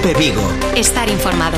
COPE Vigo. Estar informado.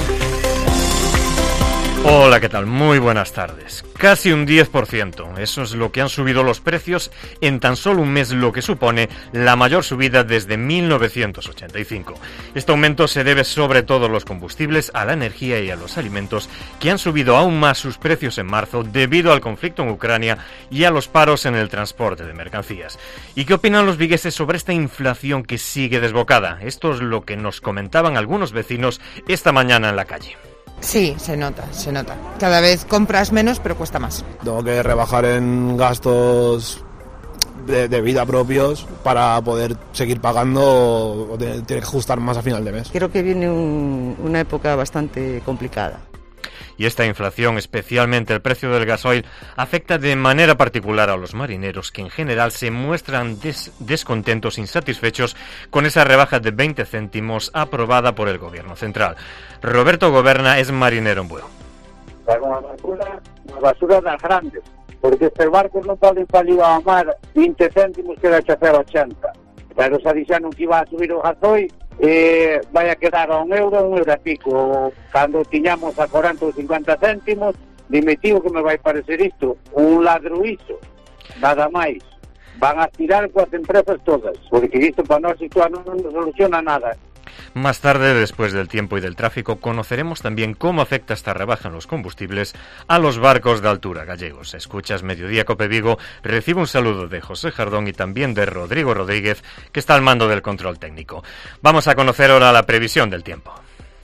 Hola, ¿qué tal? Muy buenas tardes. Casi un 10%. Eso es lo que han subido los precios en tan solo un mes, lo que supone la mayor subida desde 1985. Este aumento se debe sobre todo a los combustibles, a la energía y a los alimentos, que han subido aún más sus precios en marzo debido al conflicto en Ucrania y a los paros en el transporte de mercancías. ¿Y qué opinan los vigueses sobre esta inflación que sigue desbocada? Esto es lo que nos comentaban algunos vecinos esta mañana en la calle. Sí, se nota. Cada vez compras menos, pero cuesta más. Tengo que rebajar en gastos de vida propios para poder seguir pagando o tener que ajustar más a final de mes. Creo que viene una época bastante complicada. Y esta inflación, especialmente el precio del gasoil, afecta de manera particular a los marineros, que en general se muestran descontentos, insatisfechos con esa rebaja de 20 céntimos aprobada por el Gobierno central. Roberto Goberna es marinero en Bueu. Las basuras das grandes, porque estes barcos non poden salir ao mar 20 céntimos que dache a 0,80. Pero se dixeron que iba a subir o gasoil, vai a quedar a €1, €1 e pico. Cando tiñamos a 40 ou 50 céntimos, dime tío que me vai parecer isto, un ladruízo, nada máis. Van a tirar coas empresas todas, porque isto para nós non nos soluciona nada. Más tarde, después del tiempo y del tráfico, conoceremos también cómo afecta esta rebaja en los combustibles a los barcos de altura gallegos. Escuchas Mediodía Cope Vigo, recibe un saludo de José Jardón y también de Rodrigo Rodríguez, que está al mando del control técnico. Vamos a conocer ahora la previsión del tiempo.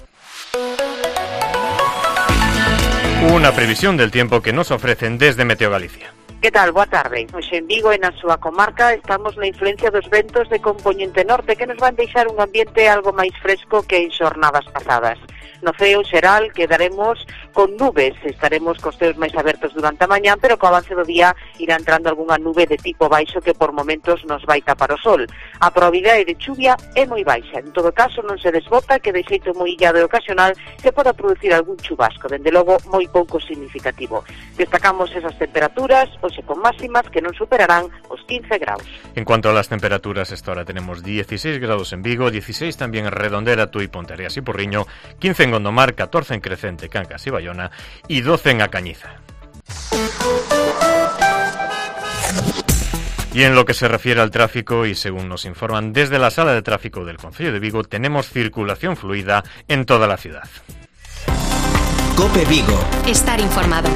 Una previsión del tiempo que nos ofrecen desde Meteo Galicia. Que tal? Boa tarde. Hoxe en Vigo e na súa comarca estamos na influencia dos ventos de compoñente norte que nos van deixar un ambiente algo máis fresco que en xornadas pasadas. No ceo xeral quedaremos con nubes, estaremos cos ceos máis abertos durante a mañá, pero co avance do día irá entrando algunha nube de tipo baixo que por momentos nos vai tapar o sol. A probabilidade de chuvia é moi baixa, en todo caso non se desbota que de xeito moi illado e ocasional se poda producir algún chubasco, dende logo moi pouco significativo. Destacamos esas temperaturas, hoxe con máximas que non superarán os 15 graus. En cuanto a las temperaturas, esta hora tenemos 16 grados en Vigo, 16 también en Redondela, Tui, Ponteareas y Porriño, 15 en Gondomar, 14 en Crecente, Cancas y Bayona y 12 en A Cañiza. Y en lo que se refiere al tráfico, y según nos informan desde la sala de tráfico del Concello de Vigo, tenemos circulación fluida en toda la ciudad. COPE Vigo. Estar informado.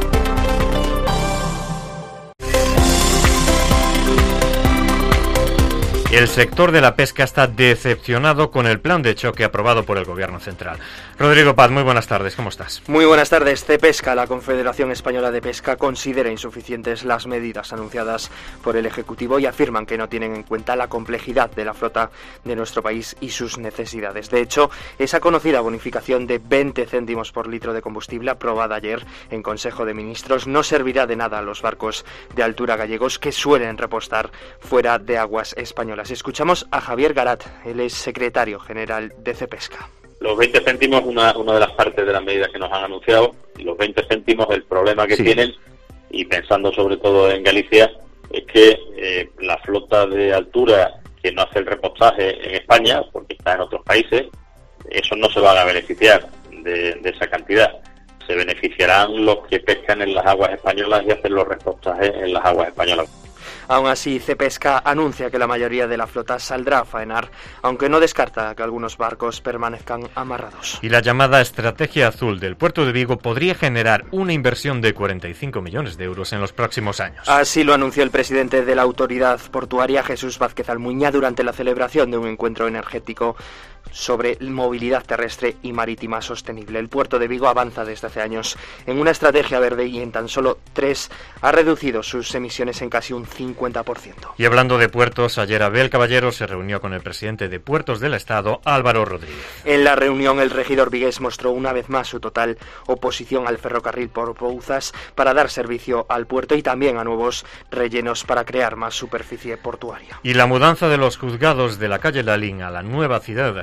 El sector de la pesca está decepcionado con el plan de choque aprobado por el Gobierno central. Rodrigo Paz, muy buenas tardes, ¿cómo estás? Muy buenas tardes. Cepesca, la Confederación Española de Pesca, considera insuficientes las medidas anunciadas por el Ejecutivo y afirman que no tienen en cuenta la complejidad de la flota de nuestro país y sus necesidades. De hecho, esa conocida bonificación de 20 céntimos por litro de combustible aprobada ayer en Consejo de Ministros no servirá de nada a los barcos de altura gallegos que suelen repostar fuera de aguas españolas. Escuchamos a Javier Garat, él es secretario general de Cepesca. Los 20 céntimos una de las partes de las medidas que nos han anunciado, y los 20 céntimos el problema que tienen, y pensando sobre todo en Galicia, es que la flota de altura que no hace el repostaje en España, porque está en otros países, esos no se van a beneficiar de esa cantidad. Se beneficiarán los que pescan en las aguas españolas y hacen los repostajes en las aguas españolas. Aún así, Cepesca anuncia que la mayoría de la flota saldrá a faenar, aunque no descarta que algunos barcos permanezcan amarrados. Y la llamada Estrategia Azul del puerto de Vigo podría generar una inversión de 45 millones de euros en los próximos años. Así lo anunció el presidente de la autoridad portuaria, Jesús Vázquez Almuña, durante la celebración de un encuentro energético sobre movilidad terrestre y marítima sostenible. El puerto de Vigo avanza desde hace años en una estrategia verde y en tan solo 3 ha reducido sus emisiones en casi un 50%. Y hablando de puertos, ayer Abel Caballero se reunió con el presidente de Puertos del Estado, Álvaro Rodríguez. En la reunión, el regidor vigués mostró una vez más su total oposición al ferrocarril por Bouzas para dar servicio al puerto y también a nuevos rellenos para crear más superficie portuaria. Y la mudanza de los juzgados de la calle Lalín a la nueva ciudad de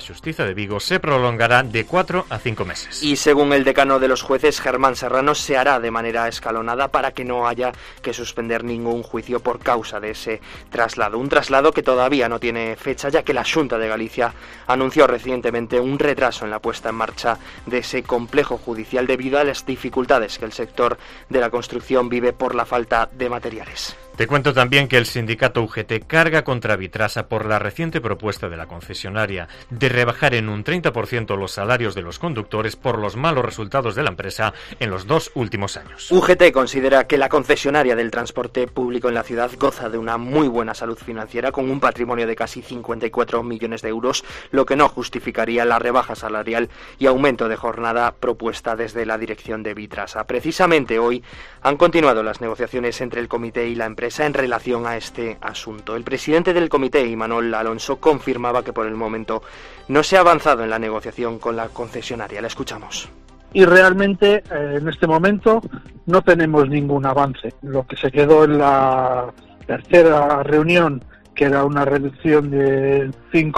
Xustiza de Vigo se prolongará de 4 a 5 meses. Y según el decano de los jueces, Germán Serrano, se hará de manera escalonada para que no haya que suspender ningún juicio por causa de ese traslado. Un traslado que todavía no tiene fecha, ya que la Xunta de Galicia anunció recientemente un retraso en la puesta en marcha de ese complejo judicial debido a las dificultades que el sector de la construcción vive por la falta de materiales. Te cuento también que el sindicato UGT carga contra Vitrasa por la reciente propuesta de la concesionaria de rebajar en un 30% los salarios de los conductores por los malos resultados de la empresa en los 2 últimos años. UGT considera que la concesionaria del transporte público en la ciudad goza de una muy buena salud financiera con un patrimonio de casi 54 millones de euros, lo que no justificaría la rebaja salarial y aumento de jornada propuesta desde la dirección de Vitrasa. Precisamente hoy han continuado las negociaciones entre el comité y la empresa en relación a este asunto. El presidente del comité, Imanol Alonso, confirmaba que por el momento no se ha avanzado en la negociación con la concesionaria. La escuchamos. Y realmente en este momento no tenemos ningún avance. Lo que se quedó en la tercera reunión, que era una reducción del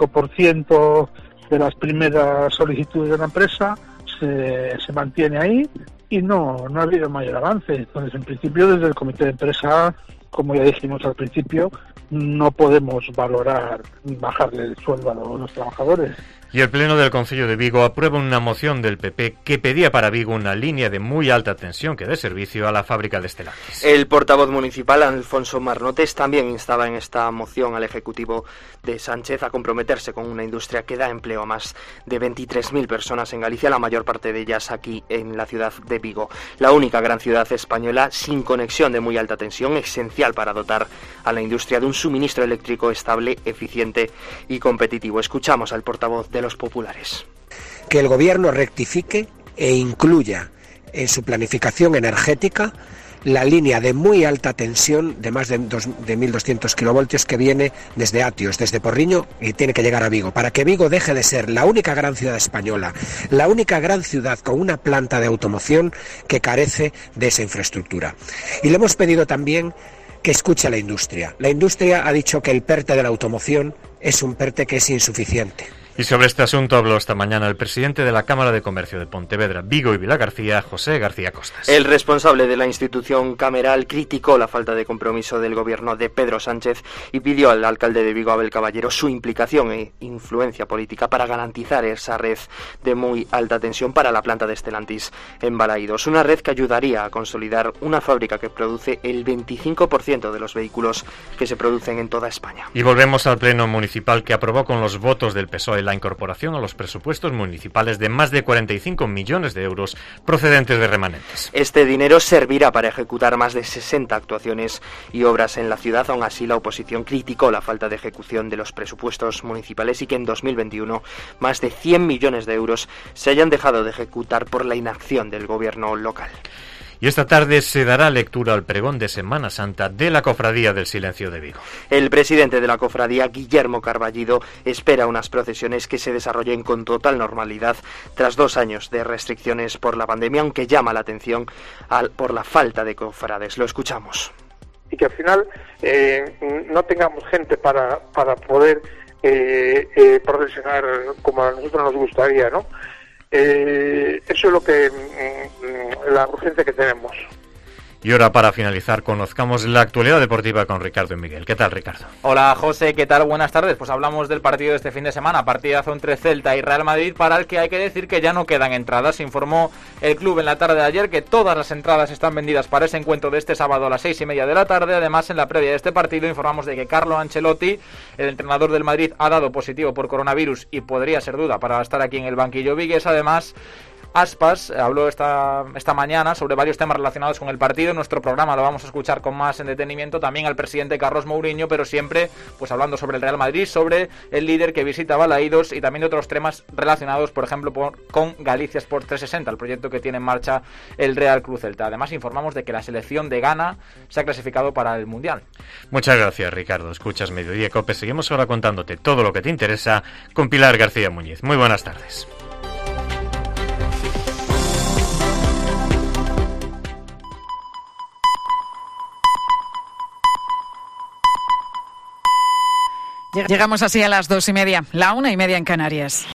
5% de las primeras solicitudes de la empresa, se mantiene ahí y no ha habido mayor avance. Entonces, en principio, desde el comité de empresa, como ya dijimos al principio, no podemos valorar bajarle el sueldo a los trabajadores. Y el Pleno del Concello de Vigo aprueba una moción del PP que pedía para Vigo una línea de muy alta tensión que dé servicio a la fábrica de Stellantis. El portavoz municipal, Alfonso Marnotes, también instaba en esta moción al Ejecutivo de Sánchez a comprometerse con una industria que da empleo a más de 23.000 personas en Galicia, la mayor parte de ellas aquí en la ciudad de Vigo. La única gran ciudad española sin conexión de muy alta tensión, esencial para dotar a la industria de un suministro eléctrico estable, eficiente y competitivo. Escuchamos al portavoz de los populares. Que el gobierno rectifique e incluya en su planificación energética la línea de muy alta tensión de más de 1.200 kilovoltios que viene desde Atios, desde Porriño, y tiene que llegar a Vigo, para que Vigo deje de ser la única gran ciudad española, la única gran ciudad con una planta de automoción que carece de esa infraestructura. Y le hemos pedido también que escuche a la industria. La industria ha dicho que el PERTE de la automoción es un PERTE que es insuficiente. Y sobre este asunto habló esta mañana el presidente de la Cámara de Comercio de Pontevedra, Vigo y Vilagarcía, José García Costas. El responsable de la institución cameral criticó la falta de compromiso del gobierno de Pedro Sánchez y pidió al alcalde de Vigo, Abel Caballero, su implicación e influencia política para garantizar esa red de muy alta tensión para la planta de Stellantis en Balaídos. Una red que ayudaría a consolidar una fábrica que produce el 25% de los vehículos que se producen en toda España. Y volvemos al Pleno Municipal, que aprobó con los votos del PSOE la incorporación a los presupuestos municipales de más de 45 millones de euros procedentes de remanentes. Este dinero servirá para ejecutar más de 60 actuaciones y obras en la ciudad. Aún así, la oposición criticó la falta de ejecución de los presupuestos municipales y que en 2021 más de 100 millones de euros se hayan dejado de ejecutar por la inacción del gobierno local. Y esta tarde se dará lectura al pregón de Semana Santa de la Cofradía del Silencio de Vigo. El presidente de la cofradía, Guillermo Carballido, espera unas procesiones que se desarrollen con total normalidad tras 2 años de restricciones por la pandemia, aunque llama la atención por la falta de cofrades. Lo escuchamos. Y que al final no tengamos gente para poder procesionar como a nosotros nos gustaría, ¿no? Eso es lo que la urgencia que tenemos. Y ahora, para finalizar, conozcamos la actualidad deportiva con Ricardo y Miguel. ¿Qué tal, Ricardo? Hola, José, ¿qué tal? Buenas tardes. Pues hablamos del partido de este fin de semana, partidazo entre Celta y Real Madrid, para el que hay que decir que ya no quedan entradas. Informó el club en la tarde de ayer que todas las entradas están vendidas para ese encuentro de este sábado a las 6:30 de la tarde. Además, en la previa de este partido informamos de que Carlo Ancelotti, el entrenador del Madrid, ha dado positivo por coronavirus y podría ser duda para estar aquí en el banquillo vigués. Además, Aspas habló esta mañana sobre varios temas relacionados con el partido. En nuestro programa lo vamos a escuchar con más en detenimiento, también al presidente Carlos Mourinho, pero siempre pues hablando sobre el Real Madrid, sobre el líder que visita Balaídos y también de otros temas relacionados, por ejemplo, con Galicia Sport 360, el proyecto que tiene en marcha el Real Club Celta. Además, informamos de que la selección de Ghana se ha clasificado para el Mundial. Muchas gracias, Ricardo. Escuchas Mediodía Cope. Seguimos ahora contándote todo lo que te interesa con Pilar García Muñiz. Muy buenas tardes. Llegamos así a las 2:30, la 1:30 en Canarias.